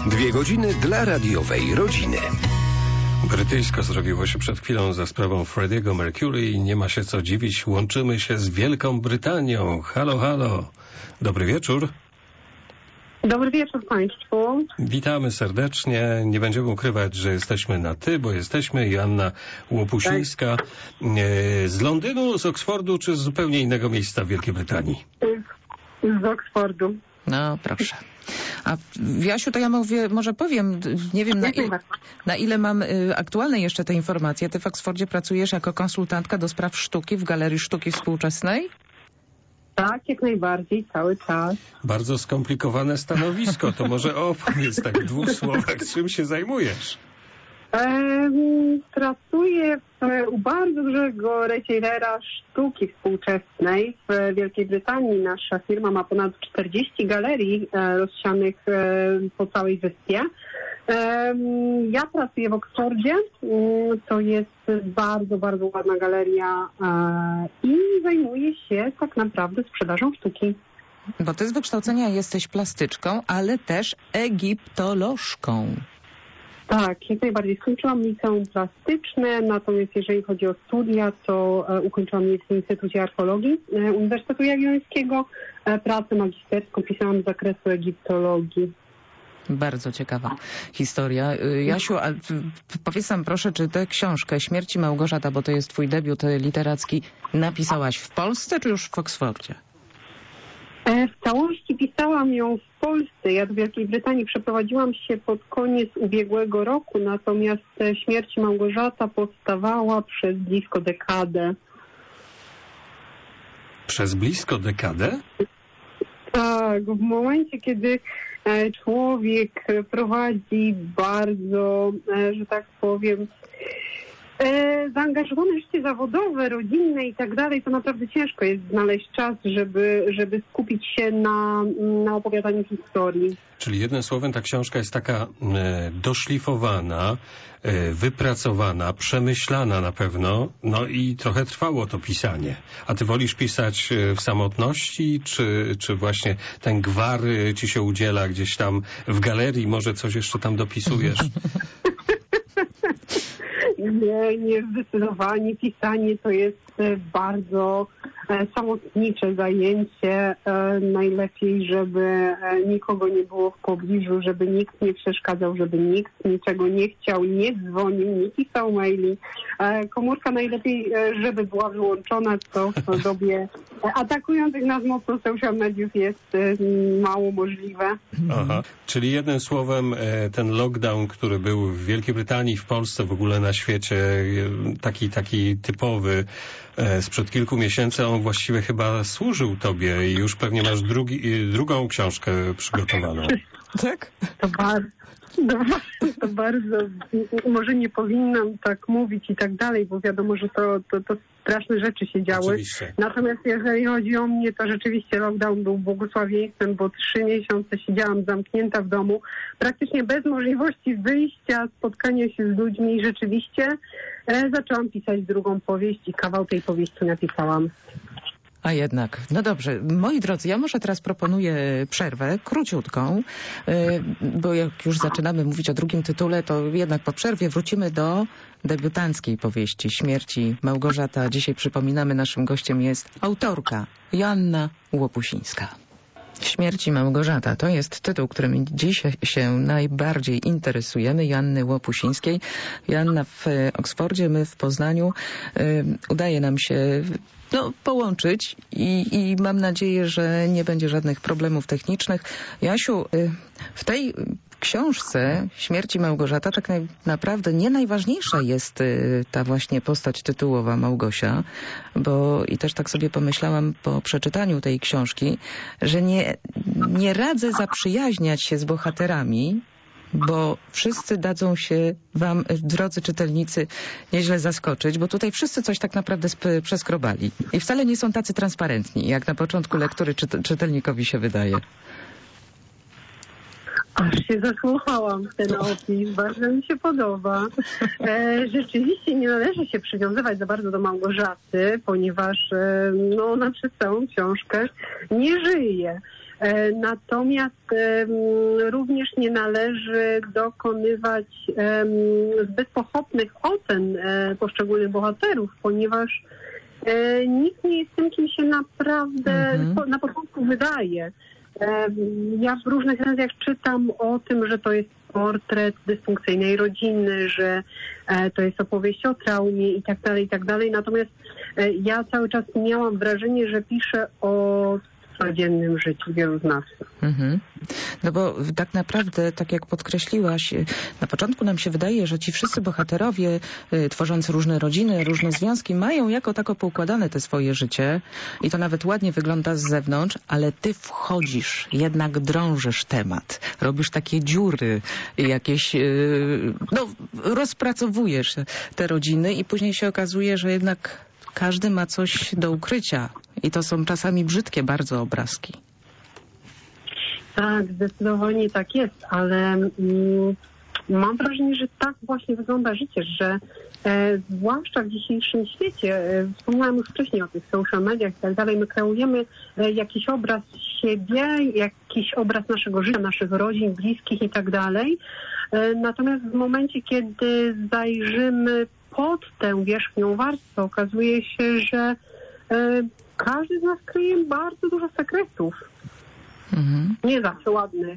2 godziny dla radiowej rodziny. Brytyjsko zrobiło się przed chwilą za sprawą Freddie'ego Mercury i nie ma się co dziwić. Łączymy się z Wielką Brytanią. Halo, halo. Dobry wieczór. Dobry wieczór Państwu. Witamy serdecznie. Nie będziemy ukrywać, że jesteśmy na ty, bo jesteśmy. Joanna Łopusińska z Londynu, z Oksfordu, czy z zupełnie innego miejsca w Wielkiej Brytanii? Z Oksfordu. No, proszę. A Jasiu, to ja może powiem, nie wiem na ile mam aktualne jeszcze te informacje. Ty w Oksfordzie pracujesz jako konsultantka do spraw sztuki w Galerii Sztuki Współczesnej? Tak, jak najbardziej, cały czas. Bardzo skomplikowane stanowisko. To może opowiedz tak w 2 słowach, czym się zajmujesz? Pracuję u bardzo dużego retailera sztuki współczesnej w Wielkiej Brytanii. Nasza firma ma ponad 40 galerii rozsianych po całej wyspie. Ja pracuję w Oksfordzie. To jest bardzo, bardzo ładna galeria i zajmuję się tak naprawdę sprzedażą sztuki. Bo ty z wykształcenia jesteś plastyczką, ale też egiptolożką. Tak, jak najbardziej. Skończyłam liceum plastyczne, natomiast jeżeli chodzi o studia, to ukończyłam je w Instytucie Archeologii Uniwersytetu Jagiellońskiego. Pracę magisterską pisałam z zakresu egiptologii. Bardzo ciekawa historia. Jasiu, a powiedz nam proszę, czy tę książkę Śmierci Małgorzata, bo to jest twój debiut literacki, napisałaś w Polsce czy już w Oksfordzie? W całości pisałam ją w Polsce. Ja do Wielkiej Brytanii przeprowadziłam się pod koniec ubiegłego roku, natomiast Śmierć Małgorzata powstawała przez blisko dekadę. Przez blisko dekadę? Tak, w momencie, kiedy człowiek prowadzi bardzo, że tak powiem, zaangażowane życie zawodowe, rodzinne i tak dalej, to naprawdę ciężko jest znaleźć czas, żeby skupić się na opowiadaniu historii. Czyli jednym słowem ta książka jest taka doszlifowana, wypracowana, przemyślana na pewno, no i trochę trwało to pisanie. A ty wolisz pisać w samotności, czy właśnie ten gwar ci się udziela gdzieś tam w galerii, może coś jeszcze tam dopisujesz? Nie, zdecydowanie. Pisanie to jest bardzo samotnicze zajęcie. Najlepiej, żeby nikogo nie było w pobliżu, żeby nikt nie przeszkadzał, żeby nikt niczego nie chciał, nie dzwonił, nie pisał maili. Komórka najlepiej, żeby była wyłączona, co w dobie atakujących nas mocno social mediów jest mało możliwe. Aha, czyli jednym słowem ten lockdown, który był w Wielkiej Brytanii, w Polsce, w ogóle na świecie, taki typowy sprzed kilku miesięcy, on właściwie chyba służył tobie i już pewnie masz drugą książkę przygotowaną. Tak? To bardzo, może nie powinnam tak mówić i tak dalej, bo wiadomo, że to straszne rzeczy się działy. Oczywiście. Natomiast jeżeli chodzi o mnie, to rzeczywiście lockdown był błogosławieństwem, bo 3 miesiące siedziałam zamknięta w domu, praktycznie bez możliwości wyjścia, spotkania się z ludźmi i rzeczywiście zaczęłam pisać drugą powieść i kawał tej powieści napisałam. A jednak. No dobrze. Moi drodzy, ja może teraz proponuję przerwę, króciutką, bo jak już zaczynamy mówić o drugim tytule, to jednak po przerwie wrócimy do debiutanckiej powieści Śmierci Małgorzata. Dzisiaj przypominamy, naszym gościem jest autorka Joanna Łopusińska. Śmierci Małgorzata to jest tytuł, którym dziś się najbardziej interesujemy, Joanny Łopusińskiej. Joanna w Oksfordzie, my w Poznaniu. Udaje nam się połączyć i mam nadzieję, że nie będzie żadnych problemów technicznych. Jasiu, w tej książce Śmierci Małgorzata tak naprawdę nie najważniejsza jest ta właśnie postać tytułowa Małgosia, bo i też tak sobie pomyślałam po przeczytaniu tej książki, że nie radzę zaprzyjaźniać się z bohaterami, bo wszyscy dadzą się wam, drodzy czytelnicy, nieźle zaskoczyć, bo tutaj wszyscy coś tak naprawdę przeskrobali. I wcale nie są tacy transparentni, jak na początku lektury czytelnikowi się wydaje. Aż się zasłuchałam w ten opis, bardzo mi się podoba. Rzeczywiście nie należy się przywiązywać za bardzo do Małgorzaty, ponieważ ona przez całą książkę nie żyje. Natomiast również nie należy dokonywać zbyt pochopnych ocen poszczególnych bohaterów, ponieważ nikt nie jest tym, kim się naprawdę na początku wydaje. Ja w różnych recenzjach czytam o tym, że to jest portret dysfunkcyjnej rodziny, że to jest opowieść o traumie i tak dalej. Natomiast ja cały czas miałam wrażenie, że piszę o codziennym życiu wielu z nas. No bo tak naprawdę, tak jak podkreśliłaś, na początku nam się wydaje, że ci wszyscy bohaterowie, tworząc różne rodziny, różne związki, mają jako tako poukładane te swoje życie i to nawet ładnie wygląda z zewnątrz, ale ty wchodzisz, jednak drążysz temat, robisz takie dziury jakieś, rozpracowujesz te rodziny i później się okazuje, że jednak każdy ma coś do ukrycia i to są czasami brzydkie bardzo obrazki. Tak, zdecydowanie tak jest, ale mam wrażenie, że tak właśnie wygląda życie, że zwłaszcza w dzisiejszym świecie, wspomniałam już wcześniej o tych social mediach i tak dalej, my kreujemy jakiś obraz siebie, jakiś obraz naszego życia, naszych rodzin, bliskich i tak dalej. Natomiast w momencie, kiedy zajrzymy pod tę wierzchnią warstwę, okazuje się, że każdy z nas kryje bardzo dużo sekretów. Nie zawsze ładnych.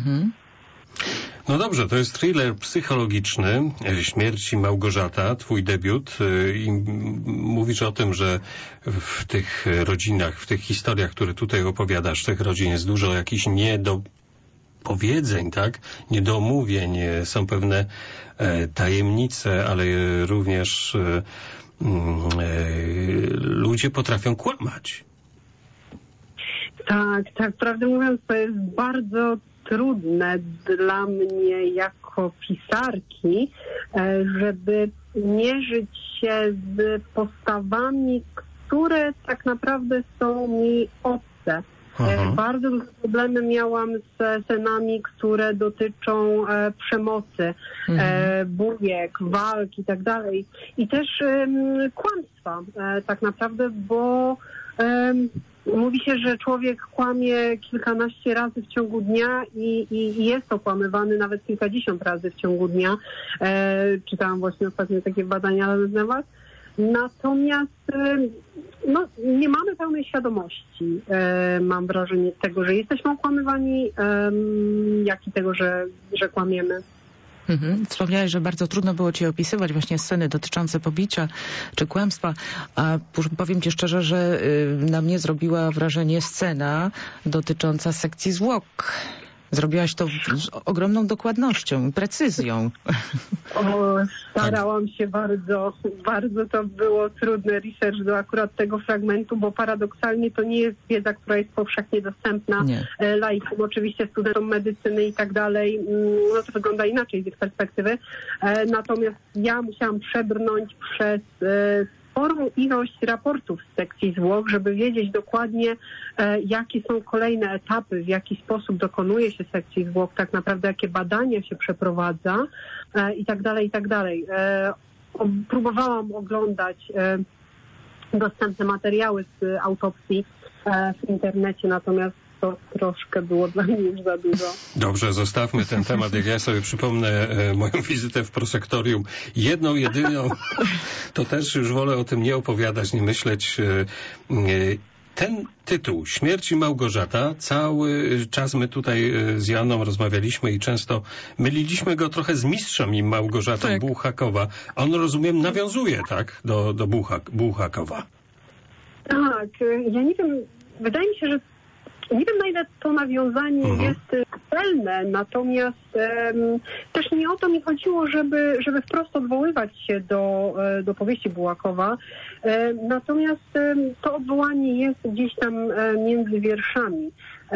No dobrze, to jest thriller psychologiczny, Śmierć Małgorzata, twój debiut i mówisz o tym, że w tych rodzinach, w tych historiach, które tutaj opowiadasz, tych rodzin jest dużo jakichś niedopowiedzeń, tak? Niedomówień, są pewne tajemnice, ale również ludzie potrafią kłamać. Tak, prawdę mówiąc, to jest bardzo trudne dla mnie jako pisarki, żeby mierzyć się z postawami, które tak naprawdę są mi obce. Bardzo duże problemy miałam z scenami, które dotyczą przemocy, bujek, walk i tak dalej. I też kłamstwa tak naprawdę, bo mówi się, że człowiek kłamie kilkanaście razy w ciągu dnia i jest okłamywany nawet kilkadziesiąt razy w ciągu dnia. Czytałam właśnie ostatnio takie badania na ten temat. Natomiast nie mamy pełnej świadomości, mam wrażenie, tego, że jesteśmy okłamywani, jak i tego, że kłamiemy. Wspomniałeś, że bardzo trudno było ci opisywać właśnie sceny dotyczące pobicia czy kłamstwa, a powiem ci szczerze, że na mnie zrobiła wrażenie scena dotycząca sekcji zwłok. Zrobiłaś to z ogromną dokładnością, precyzją. Starałam się bardzo, bardzo to było trudny research do akurat tego fragmentu, bo paradoksalnie to nie jest wiedza, która jest powszechnie dostępna laikom, oczywiście studentom medycyny i tak dalej. No to wygląda inaczej z ich perspektywy. Natomiast ja musiałam przebrnąć przez sporą ilość raportów z sekcji zwłok, żeby wiedzieć dokładnie, jakie są kolejne etapy, w jaki sposób dokonuje się sekcji zwłok, tak naprawdę jakie badania się przeprowadza i tak dalej, i tak dalej. Próbowałam oglądać dostępne materiały z autopsji w internecie, natomiast to troszkę było dla mnie już za dużo. Dobrze, zostawmy ten temat. Jak ja sobie przypomnę moją wizytę w prosektorium, jedną, jedyną, to też już wolę o tym nie opowiadać, nie myśleć. Ten tytuł, Śmierć Małgorzata, cały czas my tutaj z Joanną rozmawialiśmy i często myliliśmy go trochę z Mistrzem i Małgorzatą Bułhakowa. On, rozumiem, nawiązuje, tak, do Bułhakowa. Tak, ja nie wiem, wydaje mi się, że nie wiem, na ile to nawiązanie jest celne, natomiast też nie o to mi chodziło, żeby wprost odwoływać się do powieści Bułhakowa. Natomiast to odwołanie jest gdzieś tam między wierszami.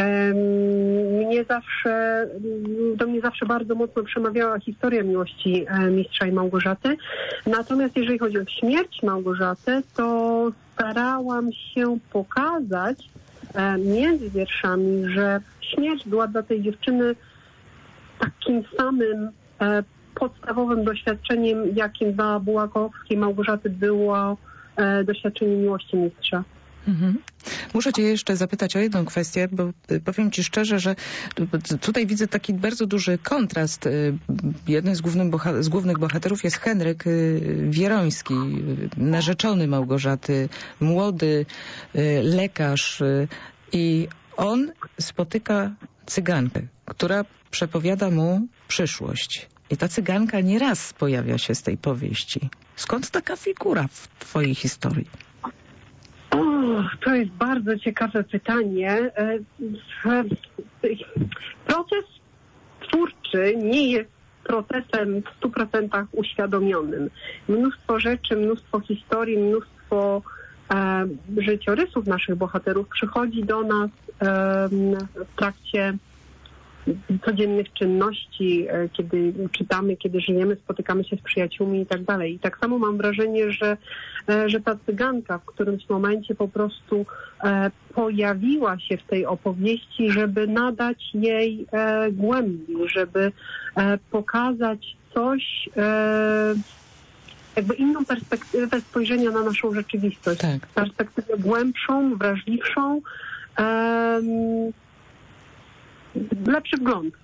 Do mnie zawsze bardzo mocno przemawiała historia miłości Mistrza i Małgorzaty. Natomiast jeżeli chodzi o śmierć Małgorzaty, to starałam się pokazać między wierszami, że śmierć była dla tej dziewczyny takim samym podstawowym doświadczeniem, jakim dla Bułhakowskiej Małgorzaty było doświadczenie miłości mistrza. Muszę cię jeszcze zapytać o jedną kwestię, bo powiem ci szczerze, że tutaj widzę taki bardzo duży kontrast. Jednym z głównych bohaterów jest Henryk Wieroński, narzeczony Małgorzaty, młody lekarz, i on spotyka cygankę, która przepowiada mu przyszłość. I ta cyganka nieraz pojawia się z tej powieści. Skąd taka figura w twojej historii? To jest bardzo ciekawe pytanie. Proces twórczy nie jest procesem w 100% uświadomionym. Mnóstwo rzeczy, mnóstwo historii, mnóstwo życiorysów naszych bohaterów przychodzi do nas w trakcie codziennych czynności, kiedy czytamy, kiedy żyjemy, spotykamy się z przyjaciółmi i tak dalej. I tak samo mam wrażenie, że ta cyganka w którymś momencie po prostu pojawiła się w tej opowieści, żeby nadać jej głębi, żeby pokazać coś, jakby inną perspektywę spojrzenia na naszą rzeczywistość. Tak. Perspektywę głębszą, wrażliwszą, lepszy wgląd.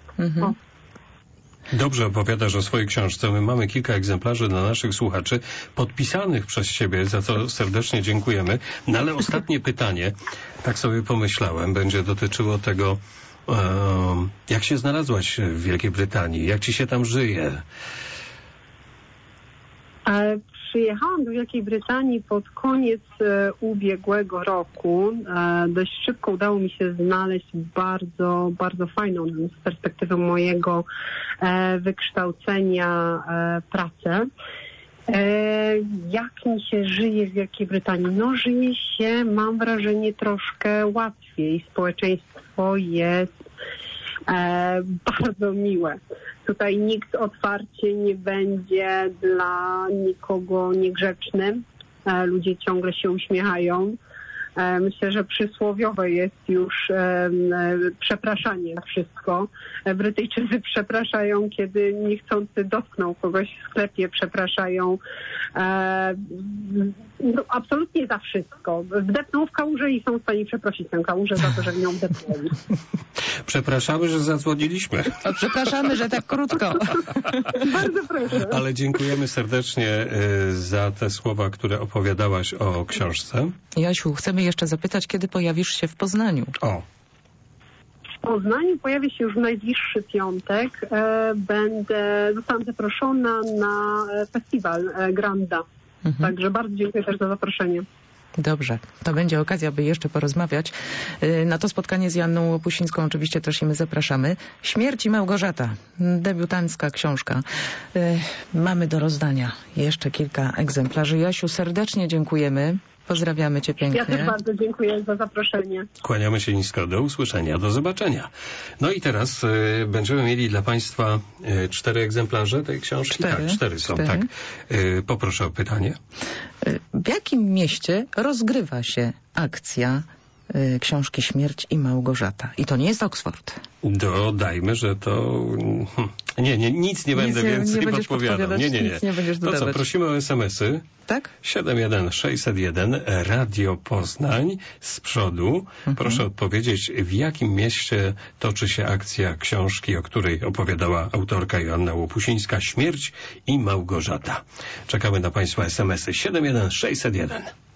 Dobrze opowiadasz o swojej książce. My mamy kilka egzemplarzy dla naszych słuchaczy podpisanych przez ciebie, za co serdecznie dziękujemy. No ale ostatnie pytanie, tak sobie pomyślałem, będzie dotyczyło tego, jak się znalazłaś w Wielkiej Brytanii, jak ci się tam żyje. Przyjechałam do Wielkiej Brytanii pod koniec ubiegłego roku. Dość szybko udało mi się znaleźć bardzo, bardzo fajną z perspektywy mojego wykształcenia pracę. Jak mi się żyje w Wielkiej Brytanii? No żyje się, mam wrażenie, troszkę łatwiej. Społeczeństwo jest bardzo miłe. Tutaj nikt otwarcie nie będzie dla nikogo niegrzeczny. Ludzie ciągle się uśmiechają. Myślę, że przysłowiowe jest już przepraszanie na wszystko. Brytyjczycy przepraszają, kiedy niechcący dotkną kogoś w sklepie, przepraszają absolutnie za wszystko. Wdepną w kałużę i są w stanie przeprosić tę kałużę za to, że w nią wdepnęli. Przepraszamy, że zadzwoniliśmy. Przepraszamy, że tak krótko. Bardzo proszę. Ale dziękujemy serdecznie za te słowa, które opowiadałaś o książce. Jasiu, chcemy jeszcze zapytać, kiedy pojawisz się w Poznaniu? W Poznaniu pojawi się już w najbliższy piątek. Zostałam zaproszona na festiwal Granda. Także bardzo dziękuję też za zaproszenie. Dobrze, to będzie okazja, by jeszcze porozmawiać. Na to spotkanie z Joanną Łopusińską oczywiście też i my zapraszamy. Śmierć i Małgorzata, debiutancka książka. Mamy do rozdania jeszcze kilka egzemplarzy. Jasiu, serdecznie dziękujemy. Pozdrawiamy cię pięknie. Ja też bardzo dziękuję za zaproszenie. Kłaniamy się nisko. Do usłyszenia. Do zobaczenia. No i teraz będziemy mieli dla państwa 4 egzemplarze tej książki. 4 są, tak. Poproszę o pytanie. W jakim mieście rozgrywa się akcja książki Śmierć i Małgorzata? I to nie jest Oxford. Dodajmy, że to... nic nie będę więcej podpowiadał. Nie. Nic nie będziesz dodawać. To co, prosimy o SMS-y. Tak? 71601 Radio Poznań z przodu. Proszę odpowiedzieć, w jakim mieście toczy się akcja książki, o której opowiadała autorka Joanna Łopusińska, Śmierć i Małgorzata. Czekamy na państwa SMS-y. 71601.